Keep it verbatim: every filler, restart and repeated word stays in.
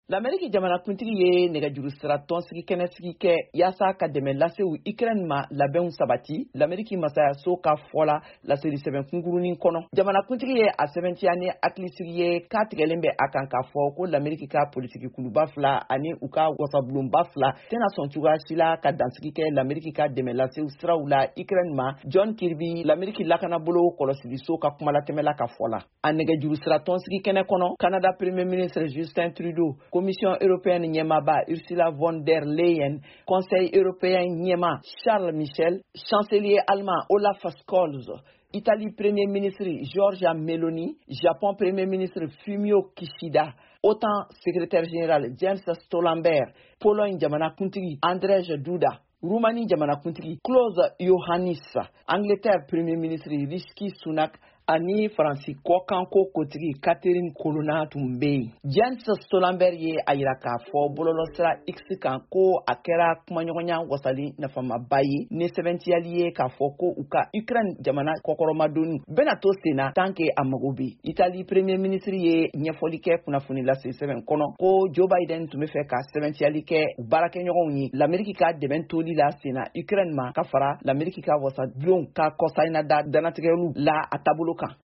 L'Amérique jamanakuntigi ye nɛgɛjuru sira tɔnsigi kɛnɛsigi kɛ yaasa ka dɛmɛ lasew Ukraine ma labɛnw sabati l'Amérique masayaso ka fɔ la laseli sɛbɛn kunkurunin kɔnɔ. Jamanakuntigi ye a sɛbɛntiya ni hakilisigi ye k'a tigɛlen bɛ a kan k'a fɔ ko l'Amérique ka politiki kuluba fila ani u ka wasabulonba fila tɛna sɔn cogoya si la ka dansigi kɛ l'Amérique ka dɛmɛ lasew siraw la Ukraine ma. John Kirby l'Amérique lakanabolo kɔlɔsiliso ka kumalatɛmɛla ka fɔ la. A nɛgɛjuru sira tɔnsigi kɛnɛ kɔnɔ Canada Premier Ministre Justin Trudeau, Commission européenne ɲɛmaaba Ursula von der Leyen, Conseil européen ɲɛma Charles Michel, chancelier allemand Olaf Scholz, Italie Premier ministre Giorgia Meloni, Japon Premier ministre Fumio Kishida, OTAN secrétaire général Jens Stoltenberg, Pologne jamanakuntigi Andrzej Duda, Roumanie jamanakuntigi Klaus Iohannis, Angleterre Premier ministre Rishi Sunak, ani Faransi kɔkanko kotigi Catherine Colonna tun bɛ yen. Jens Stoltenberg ye a yira k'a fɔ bɔlɔlɔsira X kan ko a kɛra kumaɲɔgɔnya wasali nafamaba ye ni sɛbɛntiyali ye k'a fɔ ko u ka Ukraine jamana kɔkɔrɔmadonni bɛna to sen na tant que a mago bɛ. Italie Premier ministre ye ɲɛfɔli kɛ kunnafoni lase sɛbɛn kɔnɔ ko Joe Biden tun bɛ fɛ ka sɛbɛntiyali kɛ baarakɛɲɔgɔnw ye l'Amérique ka dɛmɛ toli la sen na Ukraine ma ka fara l'Amérique ka wasadulon ka kɔsayina da danatigɛlu la a taabolo kan.